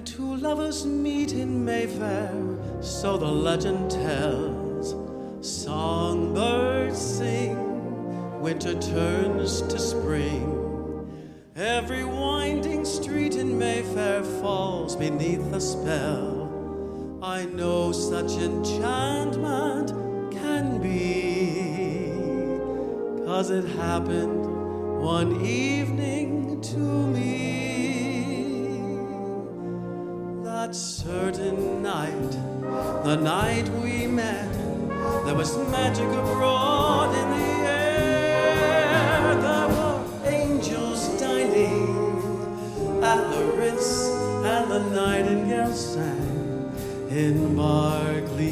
When two lovers meet in Mayfair, so the legend tells, songbirds sing, winter turns to spring. Every winding street in Mayfair falls beneath a spell. I know such enchantment can be, 'cause it happened one evening to me. That certain night, the night we met, there was magic abroad in the air. There were angels dining at the Ritz, and the nightingale sang in Berkeley.